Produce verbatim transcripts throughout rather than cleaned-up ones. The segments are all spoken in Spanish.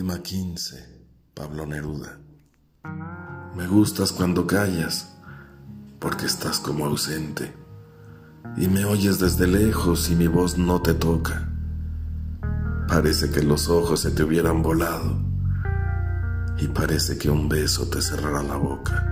Poema quince, Pablo Neruda. Me gustas cuando callas, porque estás como ausente, y me oyes desde lejos y mi voz no te toca. Parece que los ojos se te hubieran volado, y parece que un beso te cerrará la boca.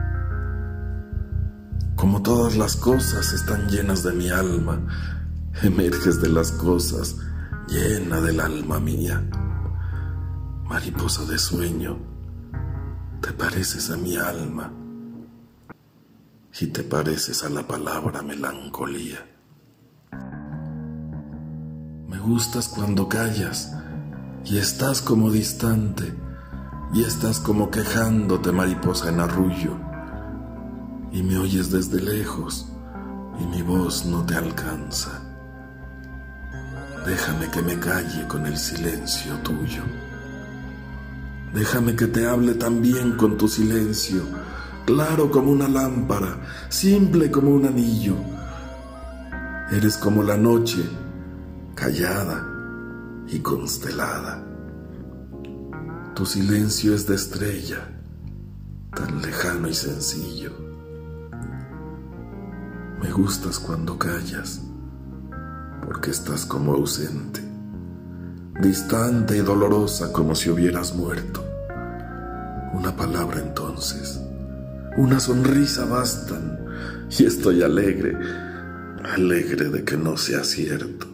Como todas las cosas están llenas de mi alma, emerges de las cosas, llena del alma mía. Mariposa de sueño, te pareces a mi alma y te pareces a la palabra melancolía. Me gustas cuando callas y estás como distante y estás como quejándote, mariposa en arrullo, y me oyes desde lejos y mi voz no te alcanza. Déjame que me calle con el silencio tuyo. Déjame que te hable también con tu silencio, claro como una lámpara, simple como un anillo. Eres como la noche, callada y constelada. Tu silencio es de estrella, tan lejano y sencillo. Me gustas cuando callas, porque estás como ausente, distante y dolorosa como si hubieras muerto. Una palabra entonces, una sonrisa bastan, y estoy alegre, alegre de que no sea cierto.